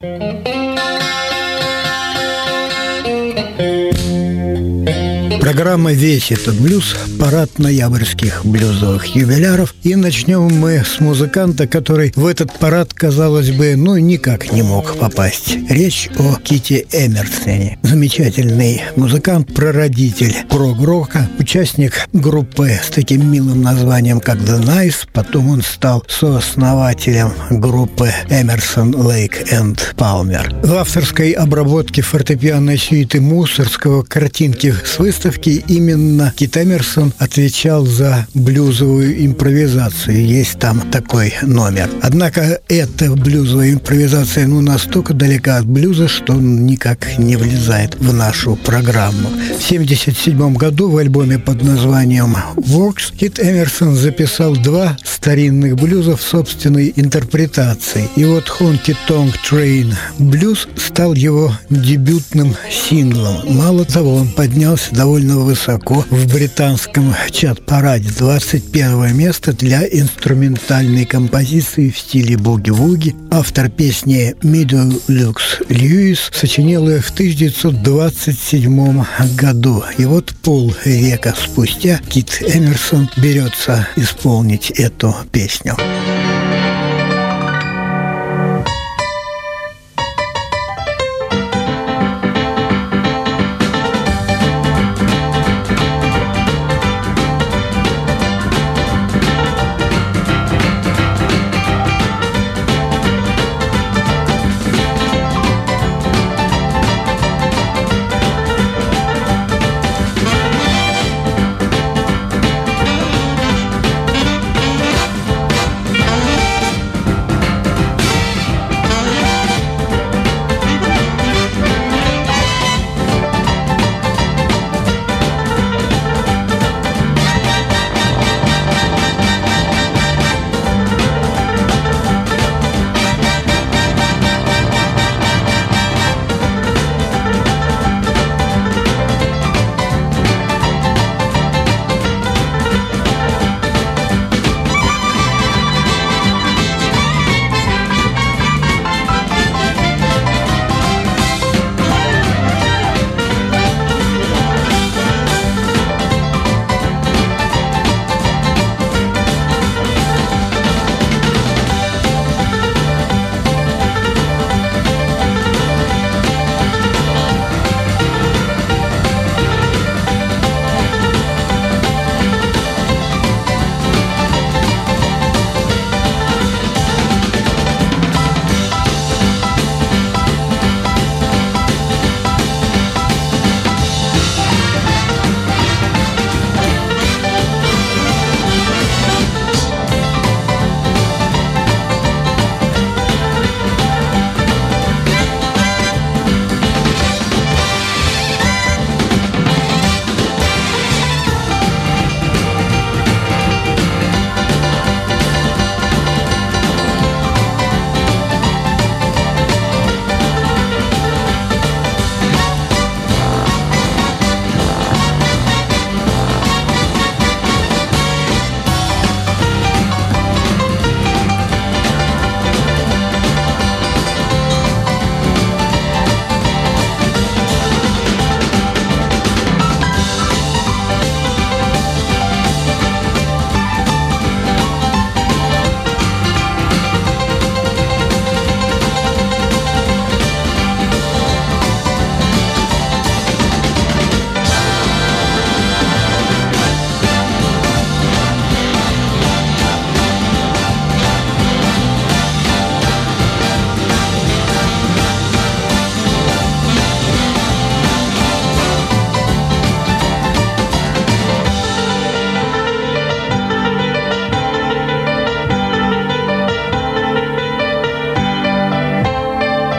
Программа «Весь этот блюз» – парад ноябрьских блюзовых юбиляров. И начнем мы с музыканта, который в этот парад, казалось бы, никак не мог попасть. Речь о Ките Эмерсоне. Замечательный музыкант, прародитель прог-рока, участник группы с таким милым названием, как The Nice. Потом он стал сооснователем группы Эмерсон, Лейк энд Палмер. В авторской обработке фортепианной сюиты Мусоргского «Картинки с выставки» именно Кит Эмерсон отвечал за блюзовую импровизацию. Есть там такой номер. Однако эта блюзовая импровизация настолько далека от блюза, что он никак не влезает в нашу программу. В 1977 году в альбоме под названием «Works» Кит Эмерсон записал 2 старинных блюза в собственной интерпретации. И вот «Honky Tonk Train Blues» стал его дебютным синглом. Мало того, он поднялся довольно высоко в британском чат-параде. 21 место для инструментальной композиции в стиле буги-вуги. Автор песни Мидл Люкс Льюис сочинил ее в 1927 году. И вот полвека спустя Кит Эмерсон берется исполнить эту песню.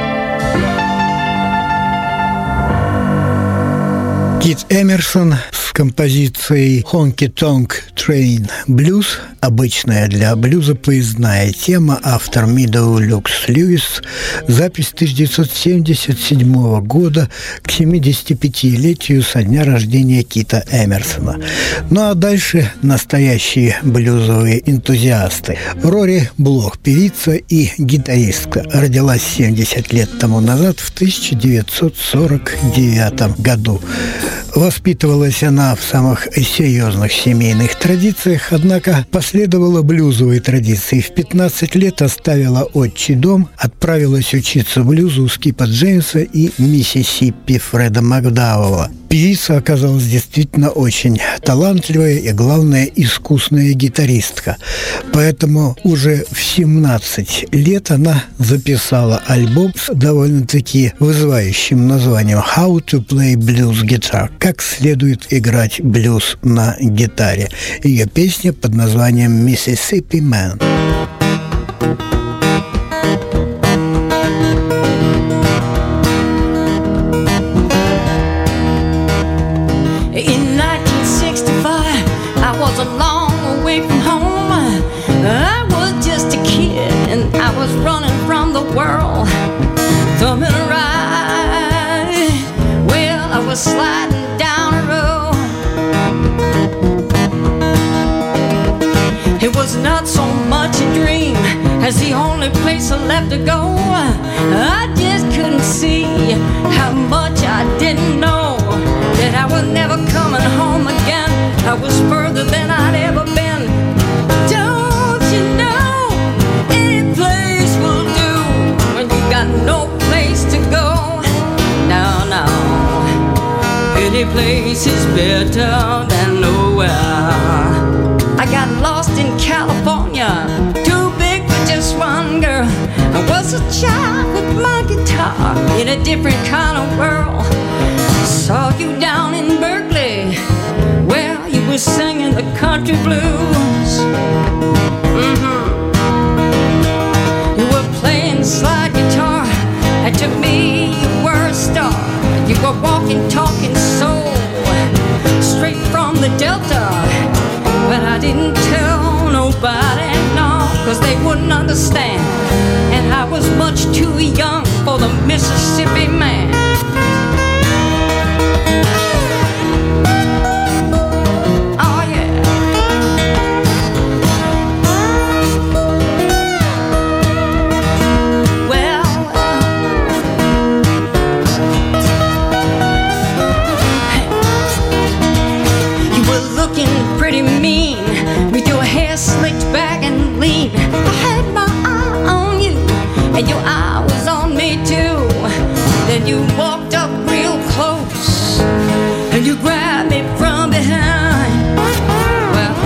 Кит Эмерсон с композицией «Honky Tonk Train Blues», обычная для блюза поездная тема, автор Meadow Lux Lewis, запись 1977 года к 75-летию со дня рождения Кита Эмерсона. Ну а дальше настоящие блюзовые энтузиасты. Рори Блох, певица и гитаристка, родилась 70 лет тому назад, в 1949 году. Воспитывалась она в самых серьезных семейных традициях, однако последовала блюзовой традиции. В 15 лет оставила отчий дом, отправилась учиться блюзу у Скипа Джеймса и Миссисипи Фреда Макдауэлла. Певица оказалась действительно очень талантливая и, главное, искусная гитаристка. Поэтому уже в 17 лет она записала альбом с довольно-таки вызывающим названием «How to play blues guitar» – «Как следует играть блюз на гитаре». Ее песня под названием «Mississippi Man». Sliding down a road. It was not so much a dream as the only place I left to go. I just couldn't see how much I didn't know, that I was never coming home again. I was further than I'd ever been. Don't you know, any place will do when you got no place to go. No, no, any place is better than nowhere. I got lost in California, too big for just one girl. I was a child with my guitar in a different kind of world. Saw you down in Berkeley, where you were singing the country blues. You were playing slide guitar, and to me you were a star. You were walking, talking soul, straight from the Delta. But I didn't tell nobody, no, 'cause they wouldn't understand. And I was much too young for the Mississippi Man. Oh yeah. Well, you were looking pretty mean with your hair slicked back and lean. I had my eye on you, and your eye was on me too. Then you walked up real close, and you grabbed me from behind. Well,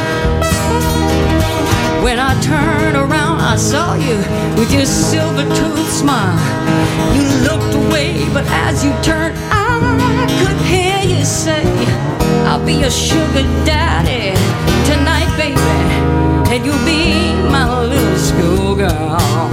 when I turned around, I saw you with your silver-toothed smile. You looked away, but as you turned, I could hear you say, I'll be your sugar daddy tonight, baby, and you'll be my little schoolgirl.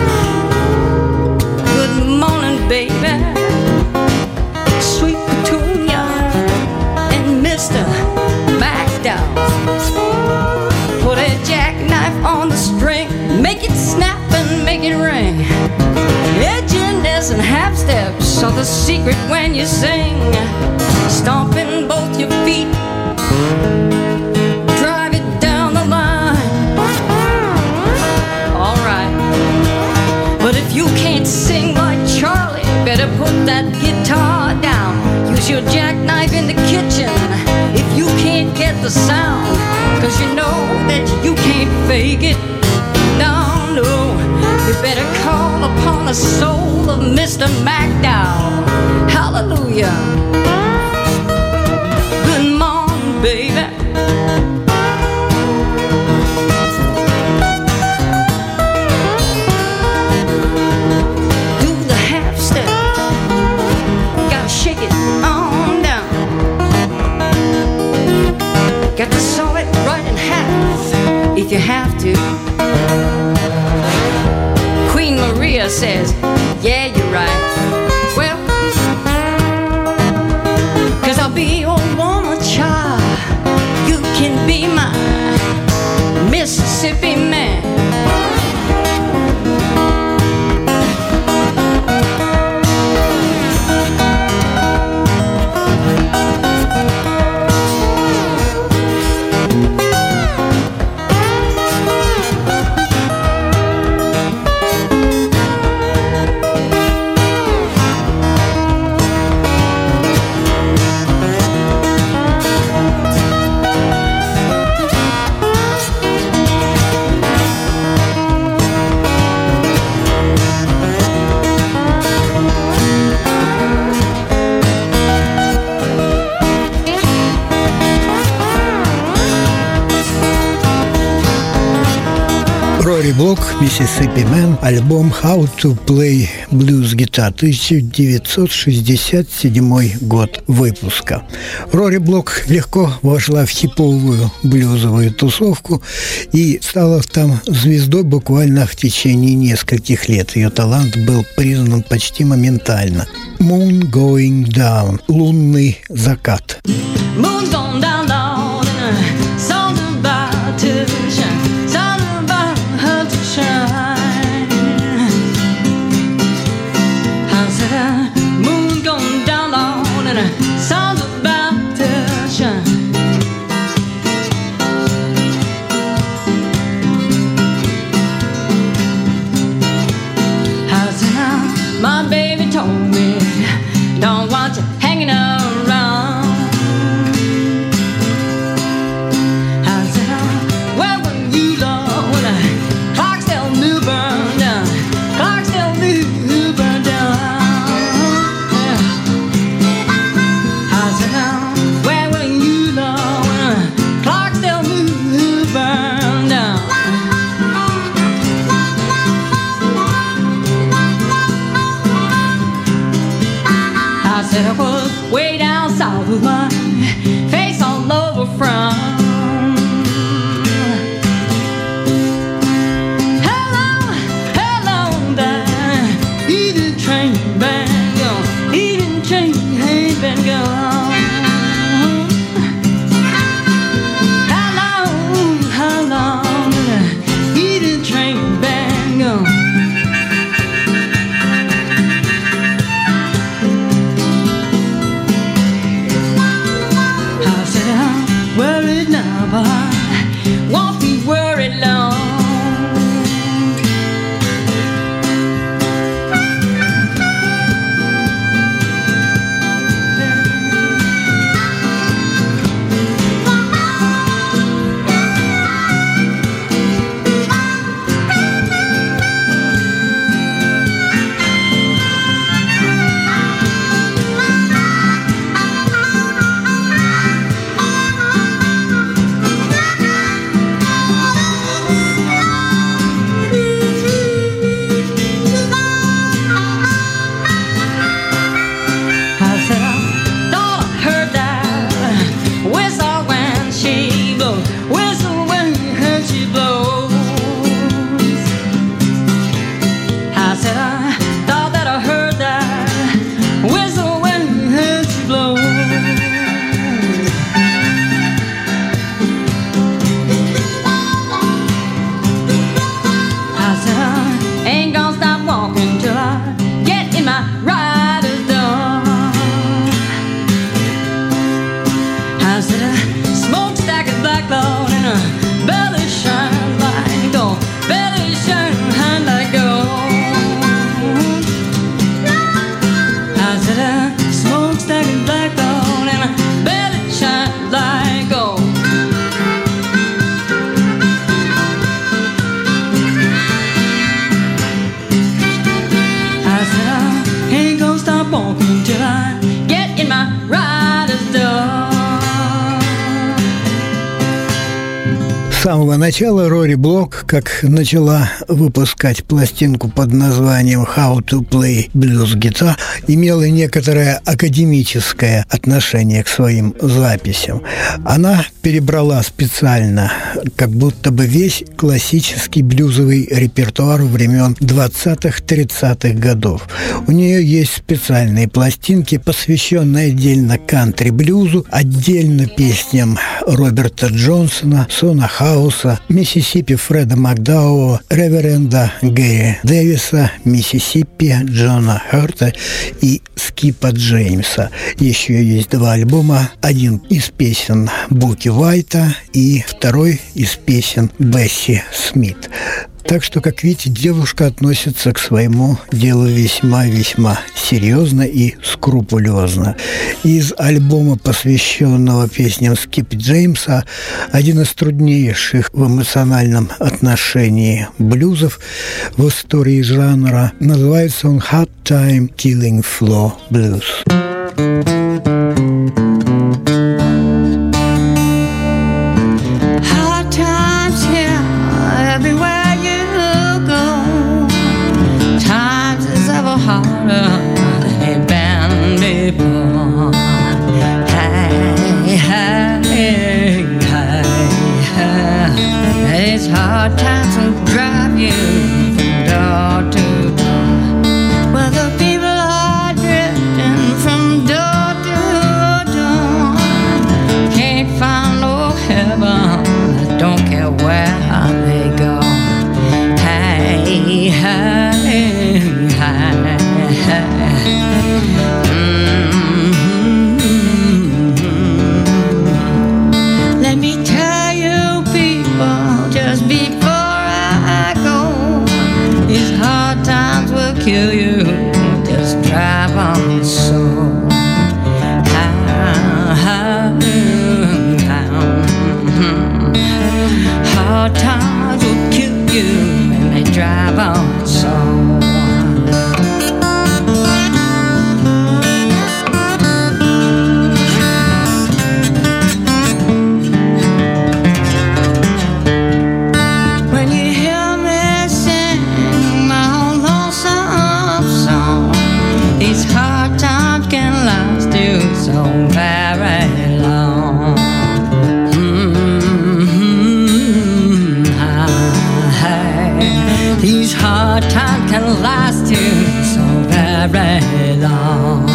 Good morning, baby, sweet Petunia and Mr. McDowell. Put a jackknife on the string, make it snap and make it ring. Edginess and half steps are the secret when you sing. Stomping both your feet, drive it down the line. Alright, but if you can't sing like Charlie, better put that guitar down. Use your jackknife in the kitchen if you can't get the sound, 'cause you know that you can't fake it. No, no, you better call upon the soul of Mr. McDowell. Hallelujah. Good morning, baby. Do the half step, gotta shake it on down. Got to saw it right in half if you have to. Queen Maria says, yeah, you're right. Well, 'cause I'll be your woman, child. Рори Блок, Mississippi Man, альбом How to Play Blues Guitar, 1967 год выпуска. Рори Блок легко вошла в хиповую блюзовую тусовку и стала там звездой буквально в течение нескольких лет. Ее талант был признан почти моментально. Moon Going Down, лунный закат. Moon's gone down, down, and the sun's about to shine. Sun's about to shine. I said, moon's gone down, down, and the sun's about to shine. I said, my baby told me, don't want you hanging around. I was way down south with my face all over from. Hello, hello there, eating train been gone, eating train ain't been gone. Hello, hello there, eating train been gone. Worried now, but I won't be worried long. С самого начала Рори Блок, как начала выпускать пластинку под названием How to Play Blues Guitar, имела некоторое академическое отношение к своим записям. Она перебрала специально как будто бы весь классический блюзовый репертуар времен 20-30-х годов. У нее есть специальные пластинки, посвященные отдельно кантри-блюзу, отдельно песням Роберта Джонсона, Сона Хауса, Миссисипи Фреда Макдауэлла, Реверенда Гэри Дэвиса, Миссисипи Джона Херта и Скипа Джеймса. Еще есть два альбома. Один из песен Буки Уайта и второй из песен Бесси Смит. Так что, как видите, девушка относится к своему делу весьма-весьма серьезно и скрупулезно. Из альбома, посвященного песням Скипа Джеймса, один из труднейших в эмоциональном отношении блюзов в истории жанра, называется он «Hard Time Killing Floor Blues». Hard times here, everywhere you harder than it's been before. Hey, hey, hey, hey. It's hard times will drive you from door to door. Well, the people are drifting from door to door. Can't find no heaven, I don't care where they go. Hey, hey, hey, hey. Let me tell you, people, just before I go, these hard times will kill you. Just drive on your soul. Hard times will kill you when they drive on your soul. When you hear me sing my own lonesome song, these hard times can last you so very long. These hard times can last you so very long.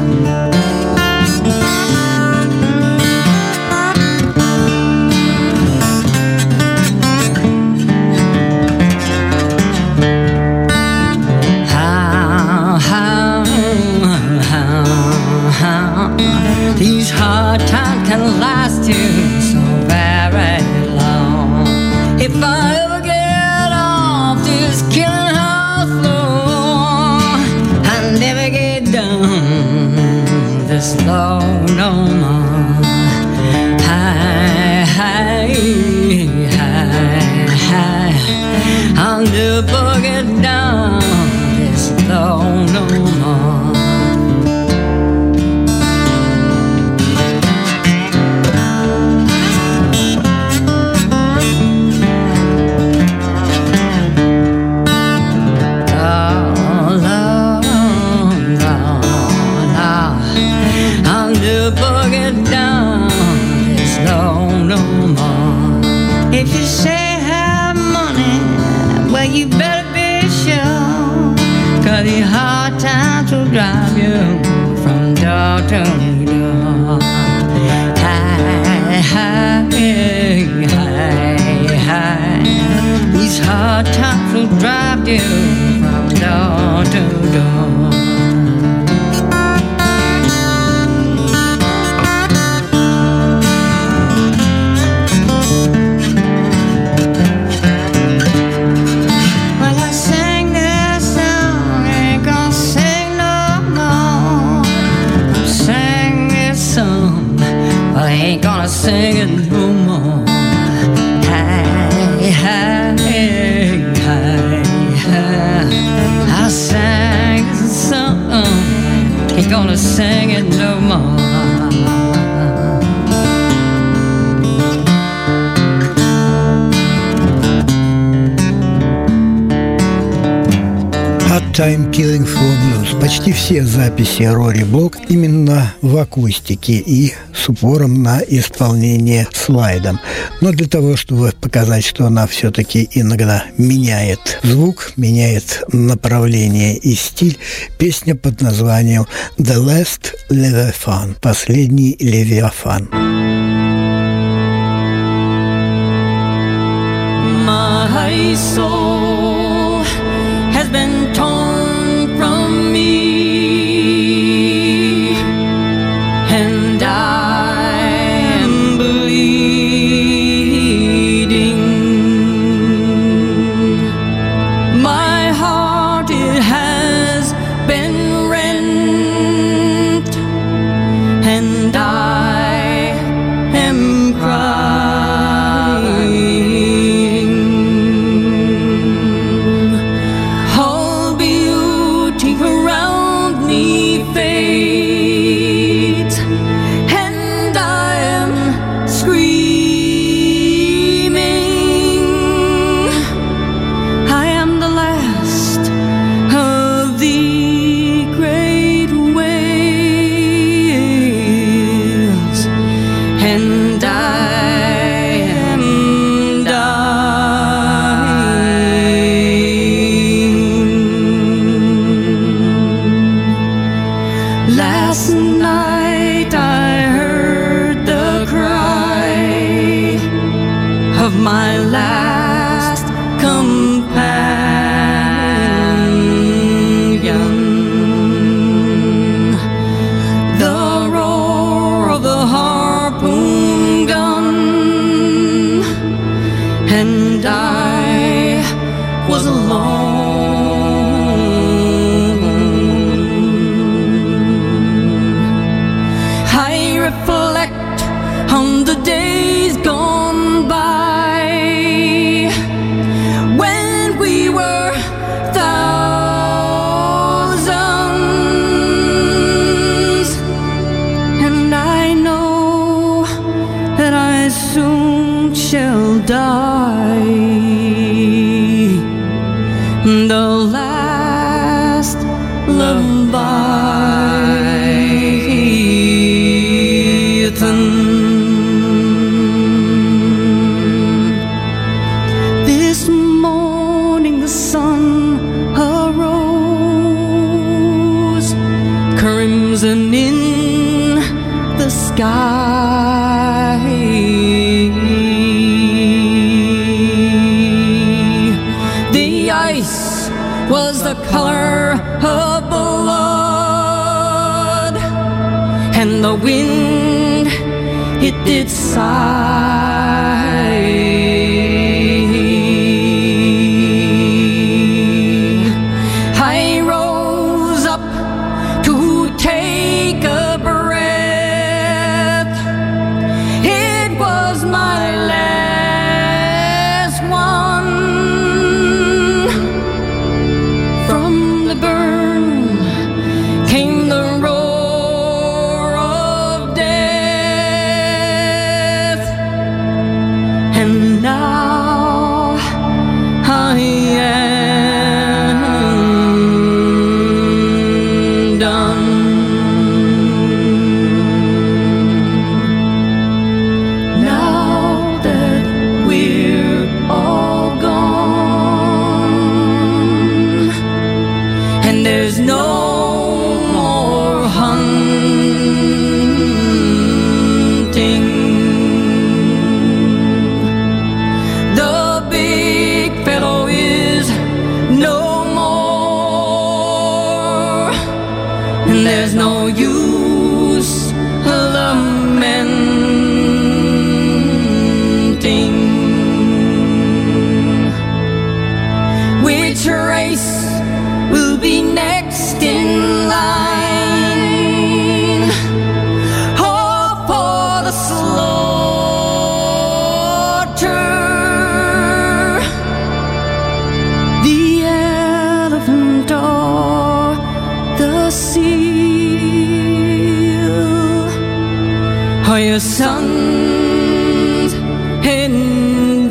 These hard times can last you so very long. If I ever get off this killing house floor, I never get down this low no more. Hi, hi, hi, hi. I'll never get down this low no more. If you say have money, well, you better be sure, 'cause the hard times will drive you from door to door. Hi, hi, hi, hi. These hard times will drive you from door to door. Ain't gonna sing it no more. Hey, hey, hey, hey. I sang this song, ain't gonna sing it no more. Hard Time Killing Floor Blues. Почти все записи Рори Блок именно в акустике и с упором на исполнение слайдом. Но для того, чтобы показать, что она все-таки иногда меняет звук, меняет направление и стиль, песня под названием «The Last Leviathan» – «Последний Левиафан». My soul has been torn from me, and I am bleeding. My heart, it has been rent, and I am crying. Last night I heard the cry of my last companion, the roar of the harpoon gun, and I was alone. On the days gone by, when we were thousands, and I know that I soon shall die, the last Leviathan. Crimson in the sky, the ice was the color of blood, and the wind, it did sigh. There's no use lamenting. Which race will be next in line? Oh, for the slaughter, the elephant or the seal? Are your sons and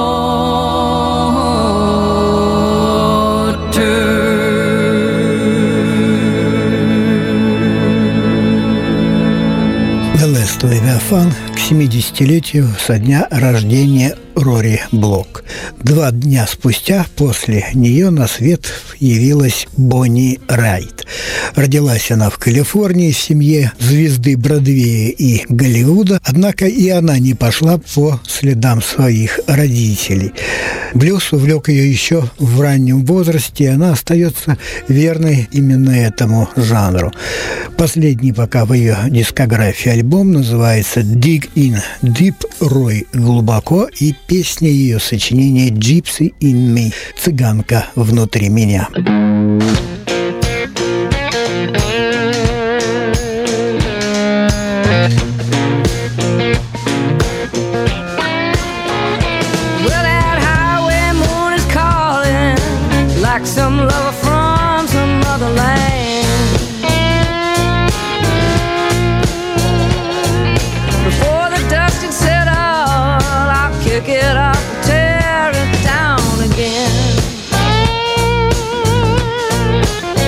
Велес Левиафан к 70-летию со дня рождения Рори Блок. 2 дня спустя после нее на свет явилась Бонни Райт. Родилась она в Калифорнии в семье звезды Бродвея и Голливуда, однако и она не пошла по следам своих родителей. Блюз увлек ее еще в раннем возрасте, и она остается верной именно этому жанру. Последний пока в ее дискографии альбом называется «Dig in Deep», «Рой глубоко», и песня ее сочинения «Gypsy in Me», «Цыганка внутри меня». Like some lover from some other land. Before the dust had settled, I'll kick it up and tear it down again.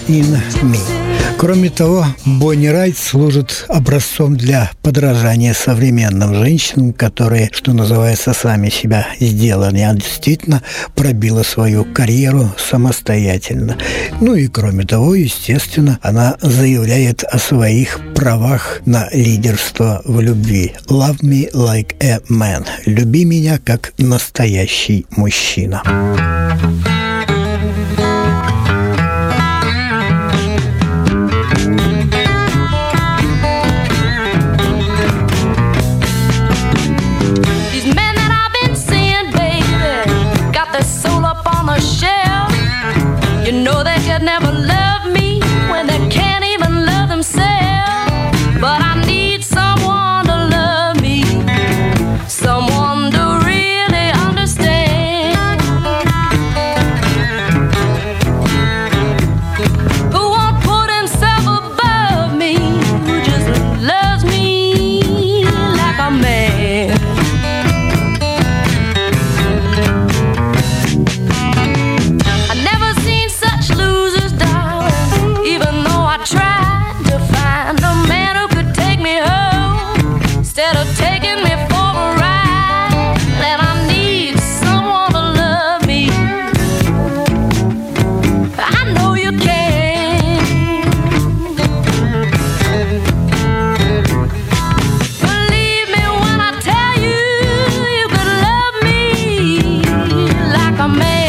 in Me». Кроме того, Бонни Райт служит образцом для подражания современным женщинам, которые, что называется, сами себя сделали. Она действительно пробила свою карьеру самостоятельно. Ну и кроме того, естественно, она заявляет о своих правах на лидерство в любви. «Love me like a man». «Люби меня как настоящий мужчина». Never love me when they can't even love themselves. But I need someone to love me, someone to really understand, who won't put himself above me, who just loves me like a man. I never seen such losers, even though I tried to find a man who could take me home instead of taking me for a ride. And I need someone to love me. I know you can. Believe me when I tell you, you could love me like a man.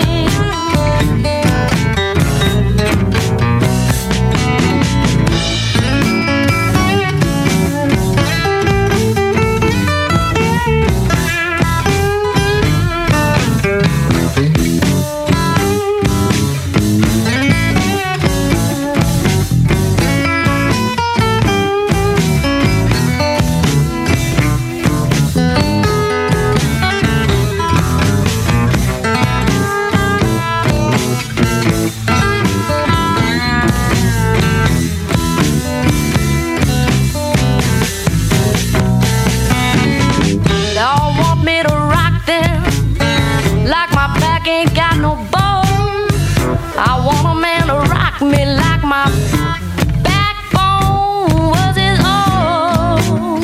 Ain't got no bone. I want a man to rock me like my backbone was his own.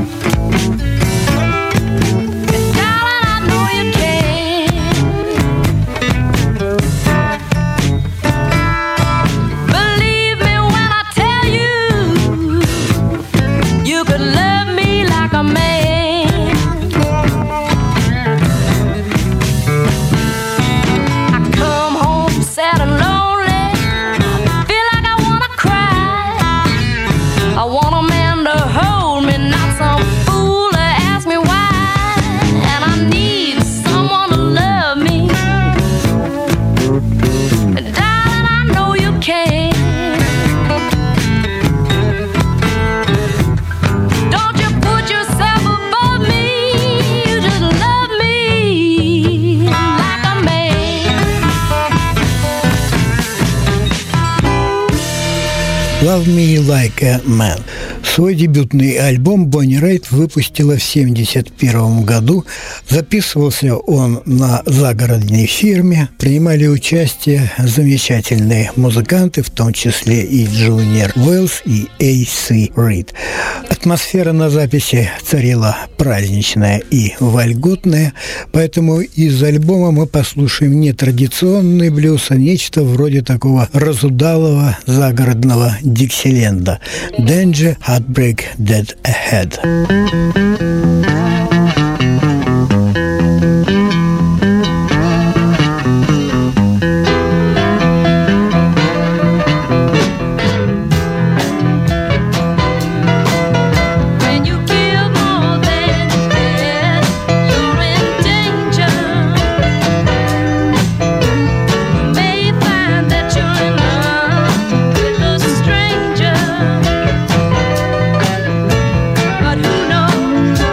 And darling, I know you can. Believe me when I tell you, you could love me like a man. Sad and lonely, feel like I wanna cry. I want a man to hold me, not some fool to ask me why. And I need someone to love me. And darling, I know you can. Don't you put yourself above me, you just love me like a man. «Love Me Like a Man». Свой дебютный альбом Бонни Райт выпустила в 1971 году. Записывался он на загородной фирме. Принимали участие замечательные музыканты, в том числе и Джуниор Уэллс и A.C. Рид. Атмосфера на записи царила праздничная и вольготная, поэтому из альбома мы послушаем не традиционный блюз, а нечто вроде такого разудалого загородного диксиленда «Danger, Heartbreak, Dead Ahead». But who knows?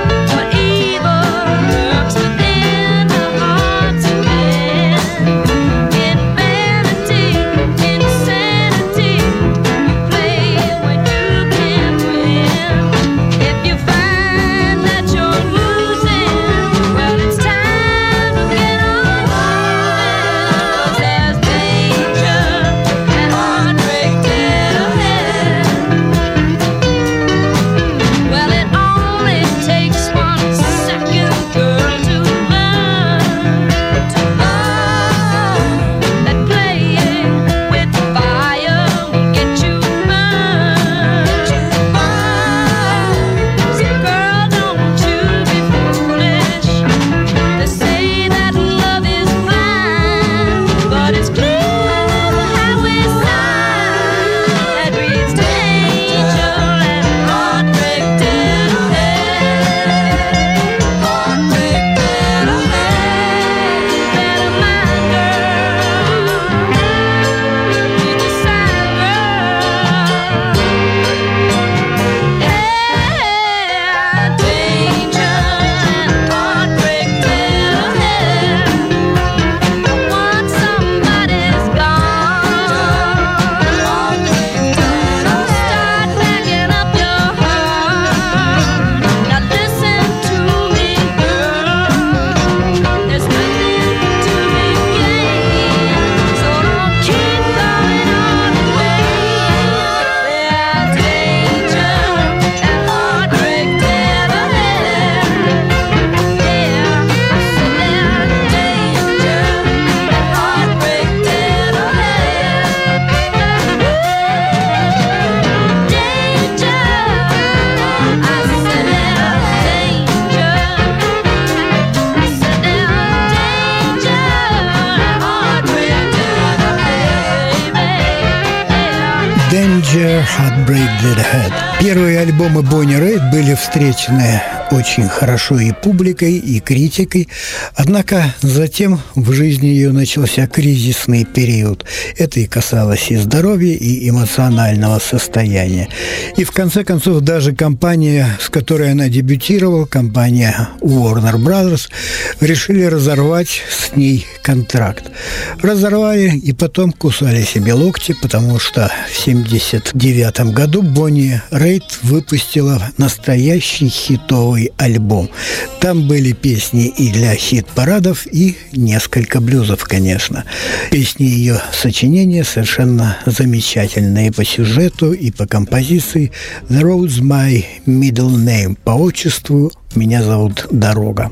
Soldier, Heartbreak That Head. Первые альбомы Бонни Рейд были встречены очень хорошо и публикой, и критикой. Однако затем в жизни ее начался кризисный период. Это и касалось и здоровья, и эмоционального состояния. И в конце концов даже компания, с которой она дебютировала, компания Warner Brothers, решили разорвать с ней контракт. Разорвали и потом кусали себе локти, потому что в 1979 году Бонни Рейд выпустила настоящий хитовый альбом. Там были песни и для хит-парадов, и несколько блюзов, конечно. Песни ее сочинения совершенно замечательные по сюжету и по композиции. The Road's My Middle Name. По отчеству меня зовут Дорога.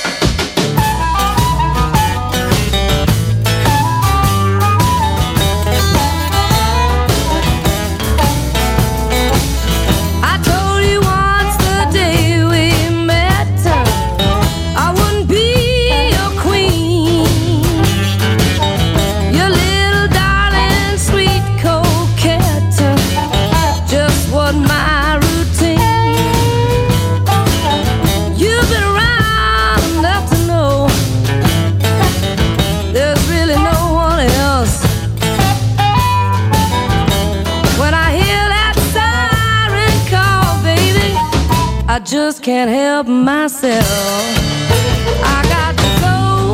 I just can't help myself. I got to go.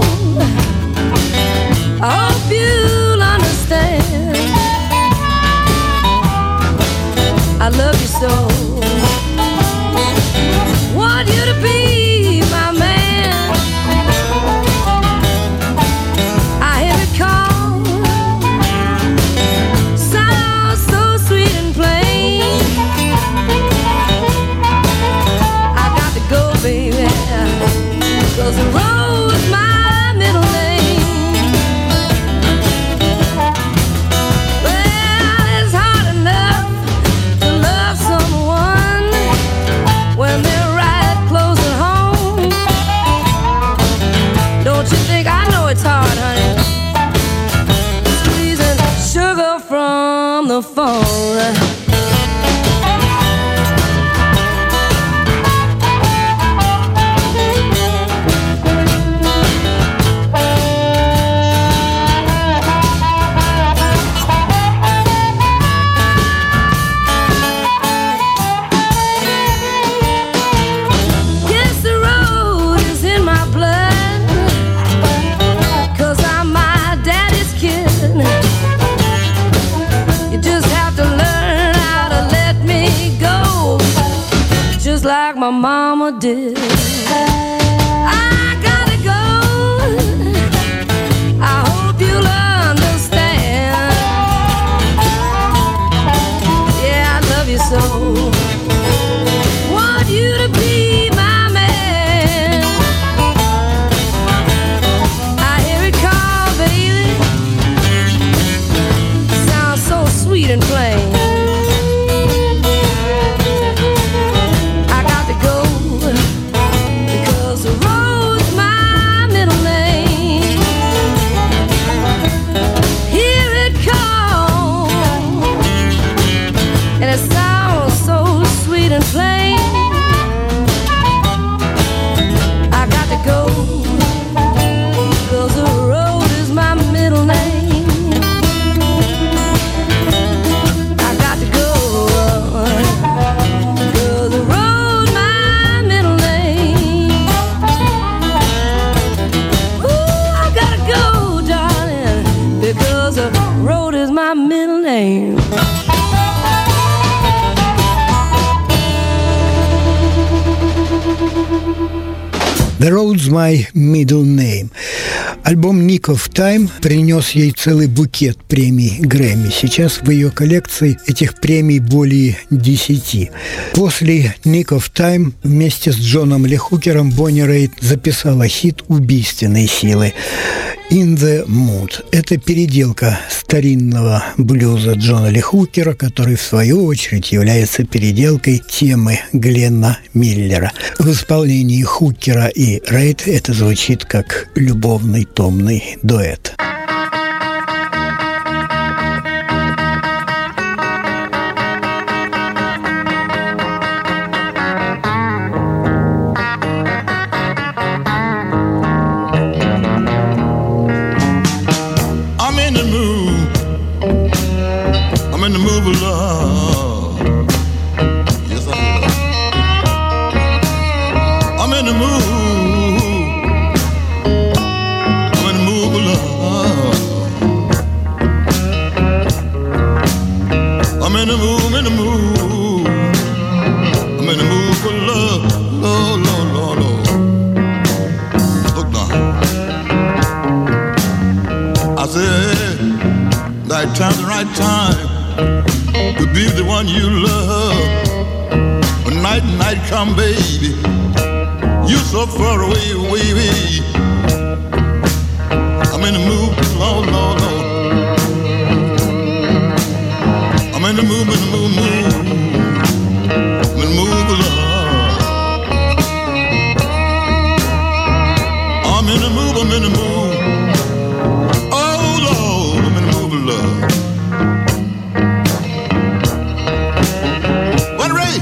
I hope you'll understand. I love you so. Want you to be my man. I hear it call. Sounds so sweet and plain. Go, baby, 'cause the road's my middle name. Well, it's hard enough to love someone when they're right close at home. Don't you think I know it's hard, honey? Squeezing sugar from the phone. Like my mama did. I gotta go. I hope you'll understand. Yeah, I love you so. Want you to be my man. I hear it call, baby. Sounds so sweet and plain. The Road's My Middle Name. Альбом Nick of Time принес ей целый букет премий Грэмми. Сейчас в ее коллекции этих премий более 10. После Nick of Time вместе с Джоном Ли Хукером Бонни Рейд записала хит убийственной силы «In the Mood». Это переделка старинного блюза Джона Ли Хукера, который, в свою очередь, является переделкой темы Гленна Миллера. В исполнении Хукера и Рейд это звучит как любовный томный дуэт. mood. I'm in the mood for love. Lord, Lord, Lord, Lord. Look now. I said, right time, the right time to be the one you love. When night come, baby, you so far away, away, away. I'm in the mood, Lord, Lord, Lord. I'm in the mood, in the mood, mood. I'm in the mood for love. I'm in the mood, I'm in the mood. Oh, Lord, I'm in the mood for love. What, Ray?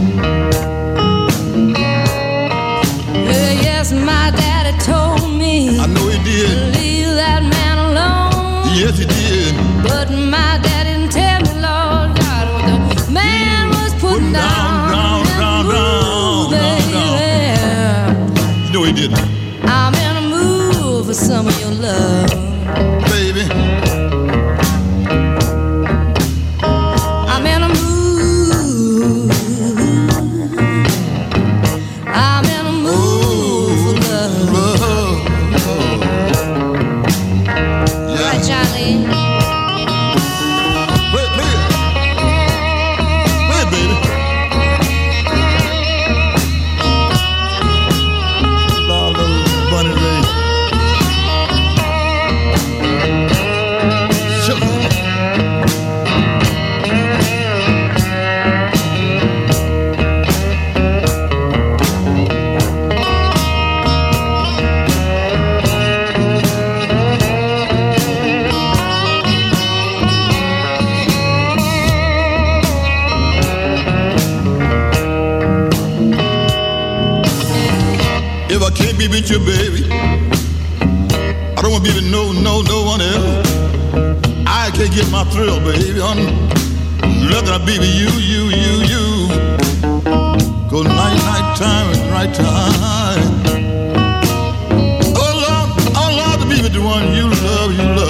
Yes, my daddy told me. I know he did. Leave that man alone. Yes, he did. But my dad didn't tell me, Lord God, what the man was putting down. You know he didn't. I'm in a mood for some of your love, baby. I'm in a mood. I'm in a mood for love. Yeah. Right, Charlie? Wait, baby. Lord, little bunny Ray. Sugar. If I can't be with you, baby, I don't want to be with no one else. I can't get my thrill, baby. I'm rather I be with you. Go night time and right time. Oh Lord, to be with the one you love.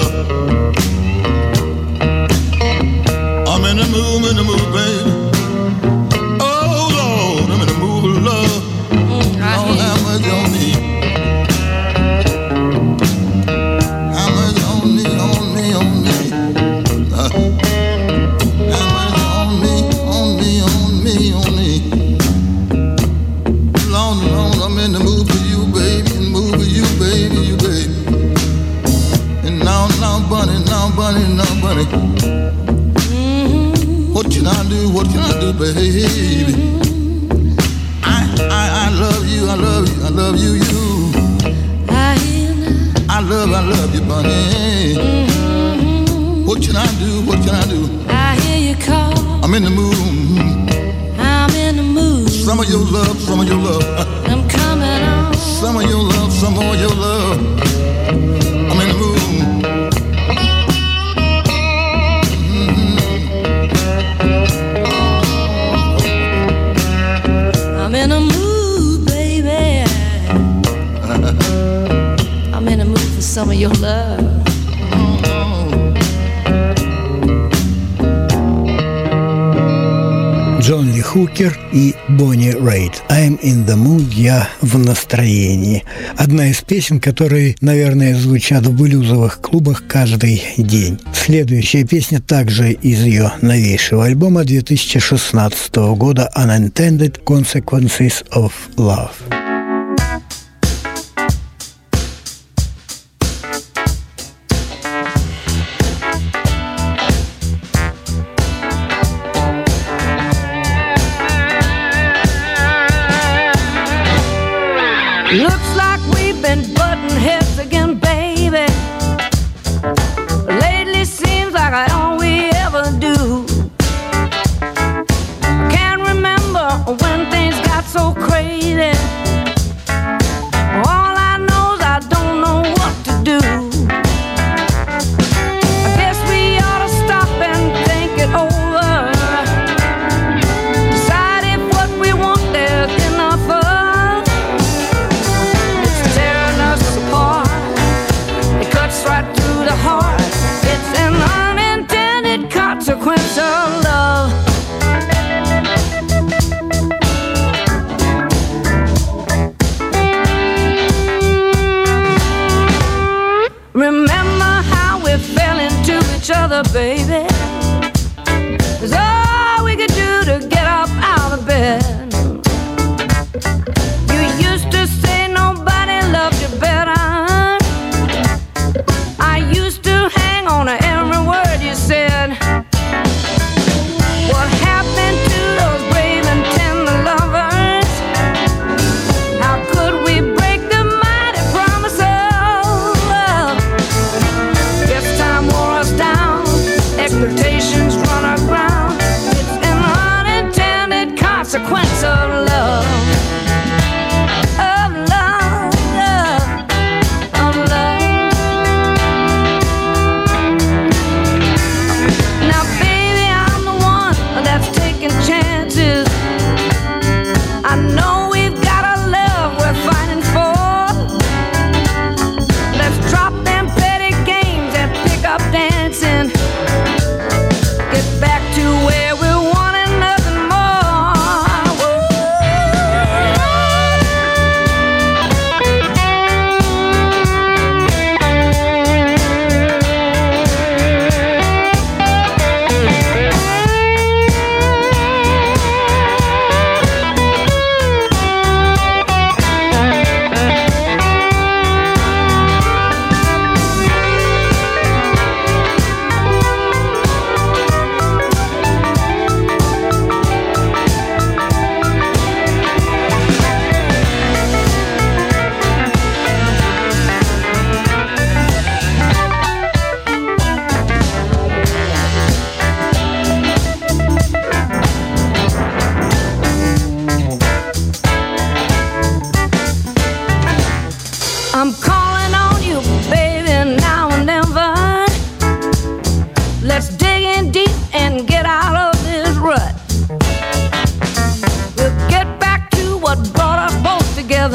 I'm in the mood, baby. Oh Lord, I'm in the mood of love. Lord, have mercy on me. Have mercy on me. Have mercy on me. Lord, I'm in the mood for you, baby. In the mood for you, baby. And now, bunny. What can I do, baby? I love you, you. I love you, bunny. What can I do? I hear you call. I'm in the mood. I'm in the mood. Some of your love. I'm coming on. Some of your love. I'm in the mood. I'm in a mood, baby. I'm in a mood for some of your love. Джон Ли Хукер и Бонни Райт. «I'm in the mood», «Я в настроении». Одна из песен, которые, наверное, звучат в блюзовых клубах каждый день. Следующая песня также из ее новейшего альбома 2016 года «Unintended Consequences of Love». Looks like we've been butting heads again, baby. Lately seems like all we ever do. Can't remember when things got so crazy. All I know is I don't know what to do. I guess we ought to stop and think it over. Decide if what we want there's enough of.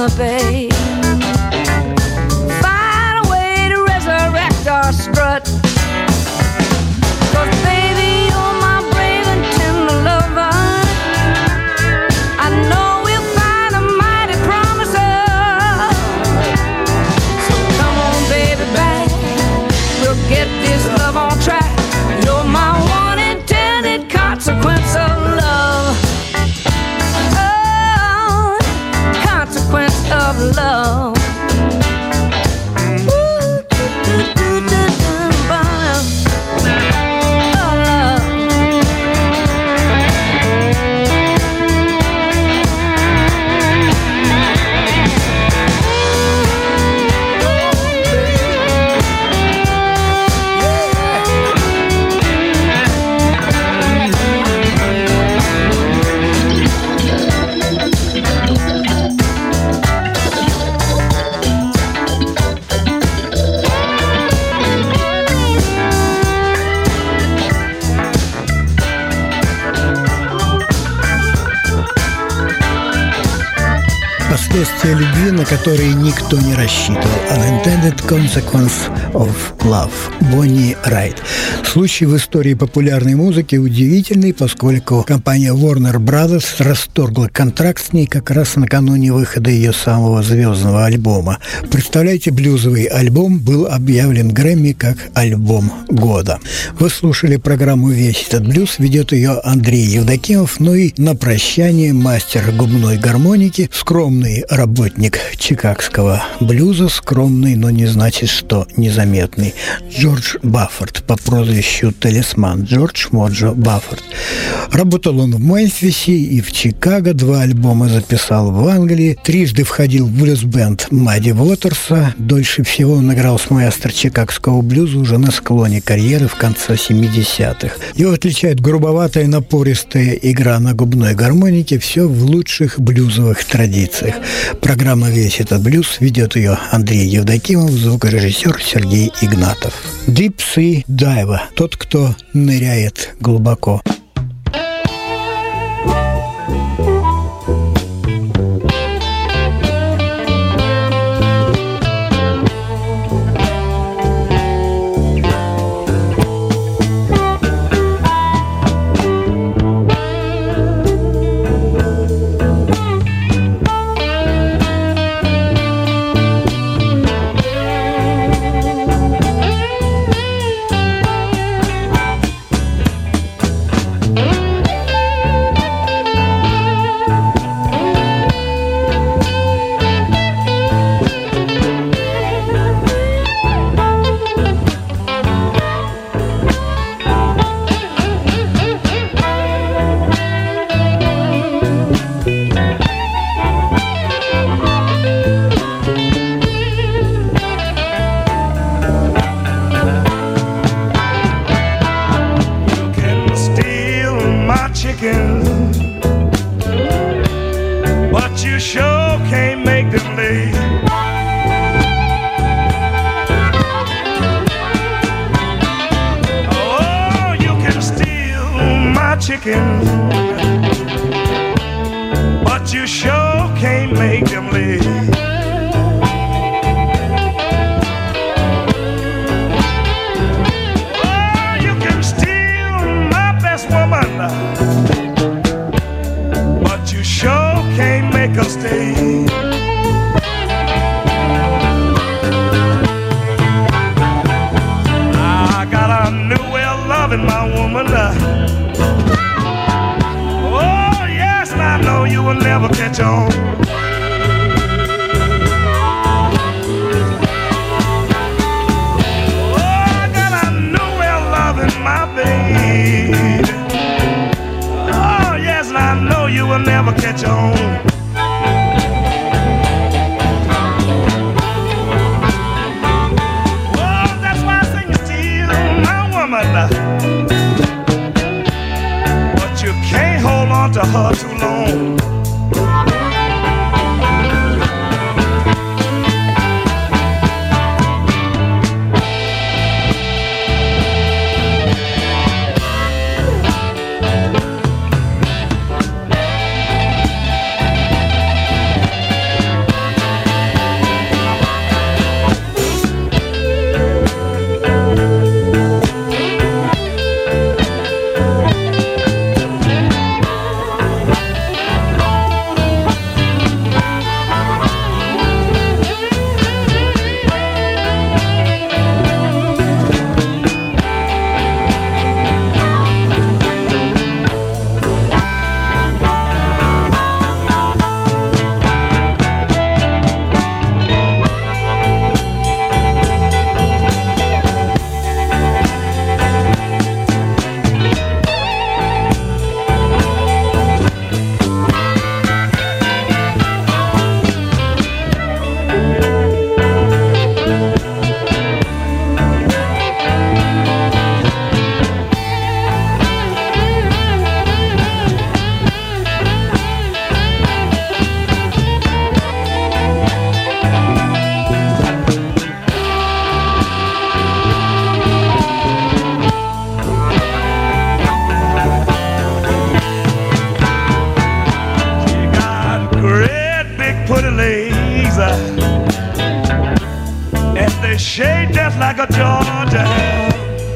brother, babe. Find a way to resurrect our strut. 'Cause baby, you're my brave and tender lover. I know we'll find a mighty promiser. So come on, baby, back. We'll get this love on track. You're my one intended consequence of love. Oh, consequence of love. Последствия любви, на которые никто не рассчитывал. Unintended Consequence of Love. Бонни Райт. Случай в истории популярной музыки удивительный, поскольку компания Warner Brothers расторгла контракт с ней как раз накануне выхода ее самого звездного альбома. Представляете, блюзовый альбом был объявлен Грэмми как альбом года. Вы слушали программу «Весь этот блюз». Ведет ее Андрей Евдокимов. Ну и на прощание мастер губной гармоники, скромный работник чикагского блюза, скромный, но не значит, что незаметный, Джордж Баффорд по прозвищу Талисман, Джордж Моджо Баффорд. Работал он в Мемфисе и в Чикаго, 2 альбома записал в Англии, трижды входил в блюз-бенд Мадди Уотерса, дольше всего он играл с маэстро чикагского блюза уже на склоне карьеры в конце 70-х. Его отличает грубоватая, напористая игра на губной гармонике, все в лучших блюзовых традициях. Программа «Весь этот блюз», ведет ее Андрей Евдокимов, звукорежиссер Сергей Игнатов. Deep Sea Diver – тот, кто ныряет глубоко. But you sure can't make them lay. Oh, you can steal my chicken, but you sure can't make them lay. Oh, you can steal my best woman, but you sure can't make her stay. I got a new way of loving my woman. Oh yes, and I know you will never catch on. Oh, I got a new way of loving my baby. Oh yes, and I know you will never catch on. But you can't hold on to her too long. shade just like a Georgia ham.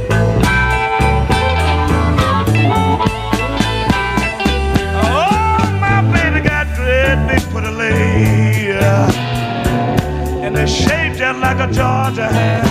Oh, my baby got great big pretty legs, and they shade just like a Georgia ham.